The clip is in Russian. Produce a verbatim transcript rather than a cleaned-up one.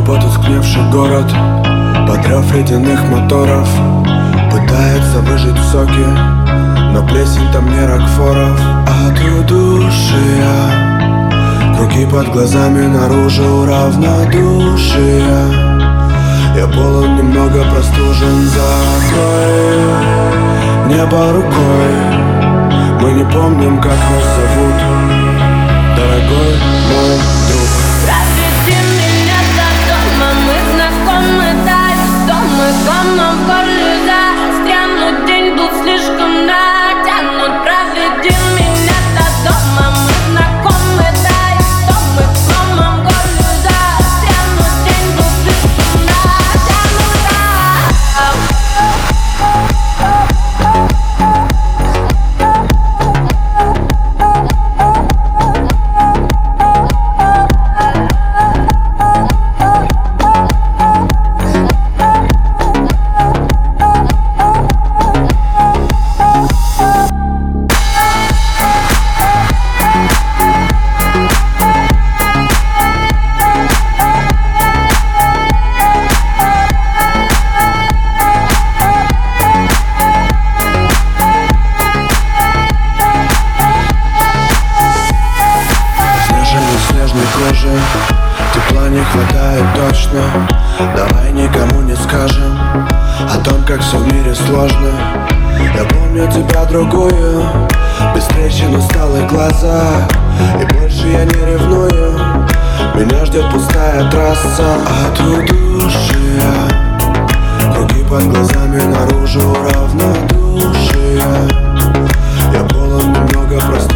Потускневший город, подрев ледяных моторов, пытается выжить в соке, но плесень там не рокфоров. От удушья, круги под глазами, наружу равнодушие. Я полон, немного простужен. Закрой небо рукой, мы не помним, как нас зовут, дорогой мой друг. Проведи меня до дома, мы знакомы, да, дома, комом в горле застрянут. День был слишком натянут. Проведи меня до дома, мы знакомы, да, дома, комом в горле застрянут. День был слишком натянут. Тепла не хватает точно. Давай никому не скажем о том, как все в мире сложно. Я помню тебя другую, без трещин усталых глаза, и больше я не ревную. Меня ждет пустая трасса. От удушья, круги под глазами, наружу равнодушие. Я полон, немного просто